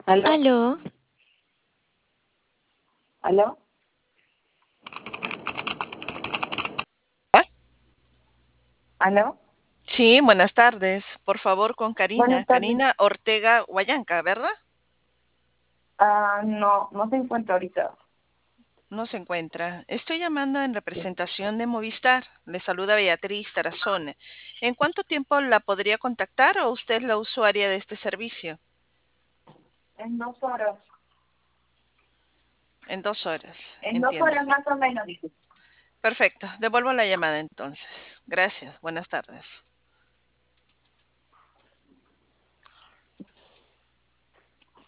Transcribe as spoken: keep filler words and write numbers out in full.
¿Aló? Aló, ¿Aló? ¿Ah? ¿Aló? Sí, buenas tardes. Por favor, con Karina. Buenas tardes. Karina Ortega Huallanca, ¿verdad? Ah, no, no se encuentra ahorita. No se encuentra. Estoy llamando en representación de Movistar. Le saluda Beatriz Tarazona. ¿En cuánto tiempo la podría contactar o usted es la usuaria de este servicio? En dos horas. En dos horas. En dos Entiendo. horas más o menos, dice. Perfecto. Devuelvo la llamada entonces. Gracias. Buenas tardes.